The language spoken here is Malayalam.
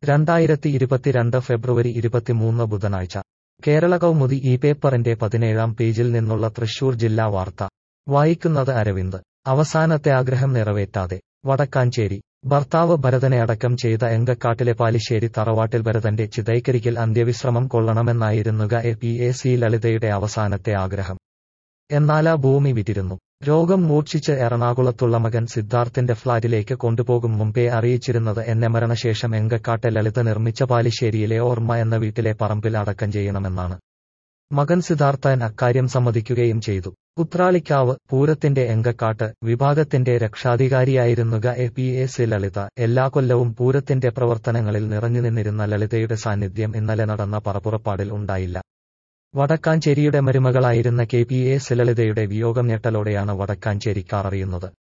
2022 ഫെബ്രുവരി 23 ബുധനാഴ്ച കേരള കൗമുദി ഈ പേപ്പറിന്റെ 17-ാം പേജിൽ നിന്നുള്ള തൃശൂർ ജില്ലാ വാർത്ത വായിക്കുന്നത് അരവിന്ദ്. അവസാനത്തെ ആഗ്രഹം നിറവേറ്റാതെ വടക്കാഞ്ചേരി. ഭർത്താവ് ഭരതനെ അടക്കം ചെയ്ത എങ്കക്കാട്ടിലെ പാലിശ്ശേരി തറവാട്ടിൽ ഭരതന്റെ ചിതയ്ക്കരികിൽ അന്ത്യവിശ്രമം കൊള്ളണമെന്നായിരുന്നു PAC ലളിതയുടെ അവസാനത്തെ ആഗ്രഹം. എന്നാലാ ഭൂമി വിറ്റിരുന്നു. രോഗം മൂർച്ഛിച്ച് എറണാകുളത്തുള്ള മകൻ സിദ്ധാർത്ഥിന്റെ ഫ്ളാറ്റിലേക്ക് കൊണ്ടുപോകും മുമ്പേ അറിയിച്ചിരുന്നത് എന്നെ മരണശേഷം എങ്കക്കാട്ടെ ലളിത നിർമ്മിച്ച പാലിശ്ശേരിയിലെ ഓർമ്മ എന്ന വീട്ടിലെ പറമ്പിൽ അടക്കം ചെയ്യണമെന്നാണ്. മകൻ സിദ്ധാർത്ഥൻ അക്കാര്യം സമ്മതിക്കുകയും ചെയ്തു. ഉത്രാളിക്കാവ് പൂരത്തിന്റെ എങ്കക്കാട്ട് വിഭാഗത്തിന്റെ രക്ഷാധികാരിയായിരുന്നു PAC ലളിത. എല്ലാ കൊല്ലവും പൂരത്തിന്റെ പ്രവർത്തനങ്ങളിൽ നിറഞ്ഞുനിന്നിരുന്ന ലളിതയുടെ സാന്നിധ്യം ഇന്നലെ നടന്ന പറപ്പുറപ്പാടിൽ ഉണ്ടായില്ല. വടക്കാഞ്ചേരിയുടെ മരുമകളായിരുന്ന PAC ലളിതയുടെ വിയോഗം ഞെട്ടലോടെയാണ് വടക്കാഞ്ചേരിക്കാർ അറിയുന്നത്.